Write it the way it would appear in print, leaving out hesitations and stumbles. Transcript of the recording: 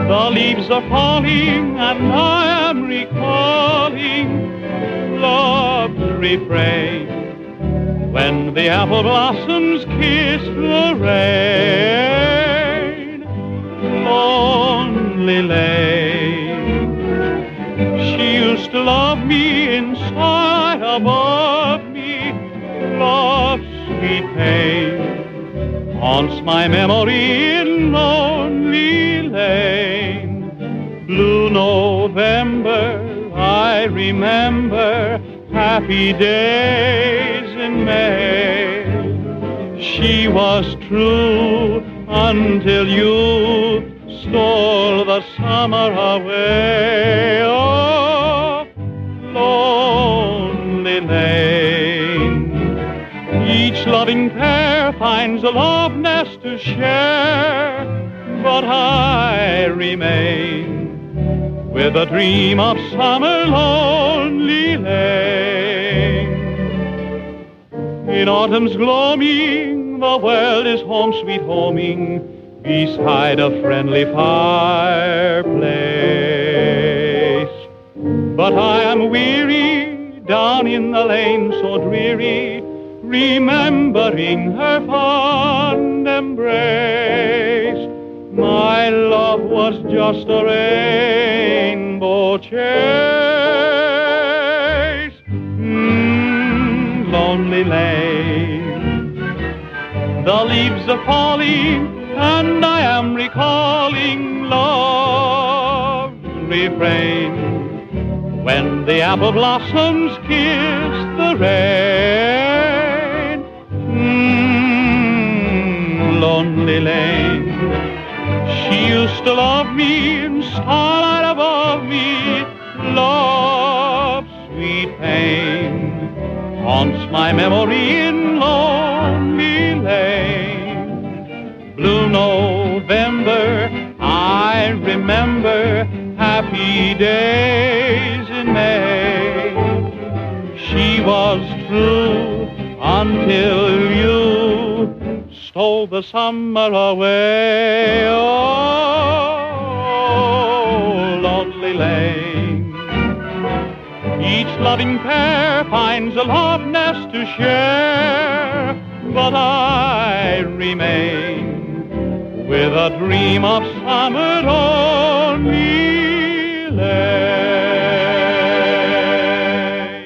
The leaves are falling and I am recalling love's refrain. When the apple blossoms kiss the rain, lonely lane. She used to love me inside, above me, love's sweet pain haunts my memory in lonely lane. Blue November, I remember happy days in May. She was true until you stole the summer away. Oh, lonely lane. Each loving pair finds a love nest to share, but I remain with a dream of summer, lonely lane. In autumn's gloaming, the world is home sweet homing beside a friendly fireplace. But I am weary down in the lane so dreary, remembering her fond embrace. My love was just a rainbow chase. Lonely lane. The leaves are falling and I am recalling love's refrain. When the apple blossoms kiss the rain. Lonely lane. She used to love me in starlight above me. Love's sweet pain haunts my memory in lonely lane. Blue November, I remember happy days in May. She was true until you stole the summer away. Oh, lonely lane. Each loving pair finds a love nest to share, but I remain with a dream of summer.